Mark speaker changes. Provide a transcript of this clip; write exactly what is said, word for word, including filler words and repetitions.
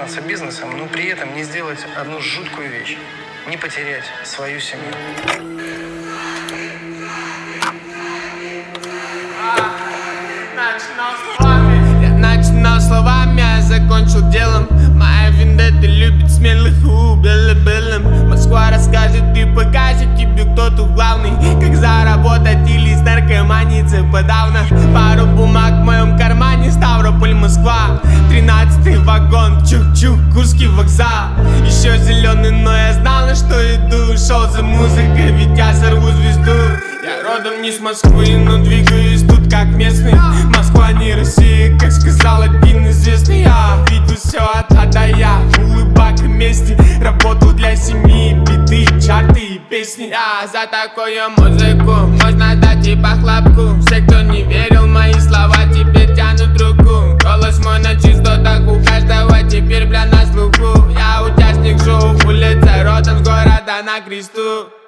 Speaker 1: заниматься бизнесом, но при этом не сделать одну жуткую вещь – не потерять свою семью.
Speaker 2: Я начинал словами, а закончил делом. Моя вендетта любит смелых у белым. Москва расскажет и покажет тебе, кто тут главный. Как заработать или с наркоманиться подавно. Пару бумаг в моем кармане, Ставрополь, Москва. Тринадцатый вагон, чух-чух, Курский вокзал. Еще зеленый, но я знал, на что иду. Шел за музыкой, ведь я сорву звезду. Я родом не с Москвы, но двигаюсь тут как местный. Москва не Россия, как сказал один известный. Я видел все от А до Я, улыбак и мести. Работал для семьи, биты, чарты и песни. А за такую музыку можно дать и по хлопку. Все, кто не верил в мои слова, теперь тянут руку. Голос мой на частотах у каждого теперь, бля, на слуху. Я участник шоу, улица, родом с города на кресту.